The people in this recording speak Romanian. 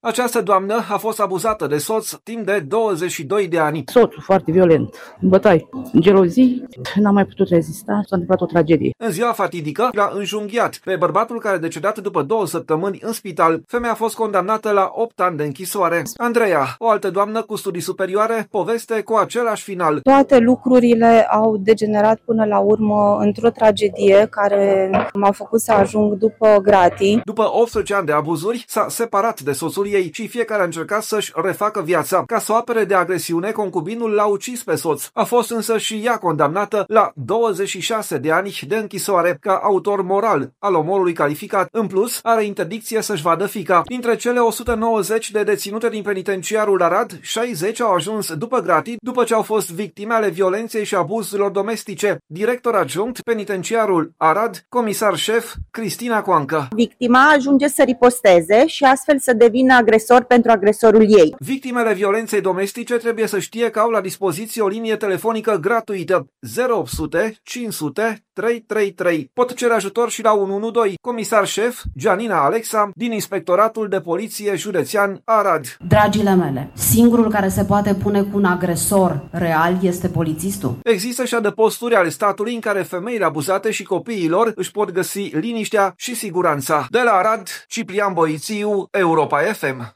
Această doamnă a fost abuzată de soț timp de 22 de ani. Soțul foarte violent, bătaie, gelozii, n-am mai putut rezista, s-a întâmplat o tragedie. În ziua fatidică l-a înjunghiat pe bărbatul care a decedat după 2 săptămâni în spital. Femeia a fost condamnată la 8 ani de închisoare. Andreea, o altă doamnă cu studii superioare, poveste cu același final. Toate lucrurile au degenerat până la urmă într-o tragedie care m-a făcut să ajung după gratii. După 18 ani de abuzuri, s-a separat de soțul ei și fiecare a încercat să-și refacă viața. Ca să o apere de agresiune, concubinul l-a ucis pe soț. A fost însă și ea condamnată la 26 de ani de închisoare ca autor moral al omorului calificat. În plus, are interdicție să-și vadă fiica. Dintre cele 190 de deținute din penitenciarul Arad, 60 au ajuns după gratii, după ce au fost victime ale violenței și abuzurilor domestice. Director adjunct, penitenciarul Arad, comisar șef Cristina Coancă. Victima ajunge să riposteze și astfel să devină agresor pentru agresorul ei. Victimele violenței domestice trebuie să știe că au la dispoziție o linie telefonică gratuită 0800 500 333. Pot cere ajutor și la 112. Comisar șef Gianina Alexa din Inspectoratul de Poliție Județean Arad. Dragile mele, singurul care se poate pune cu un agresor real este polițistul. Există și adăposturi ale statului în care femeile abuzate și copiilor își pot găsi liniștea și siguranța. De la Arad, Ciprian Boițiu, Europa FM.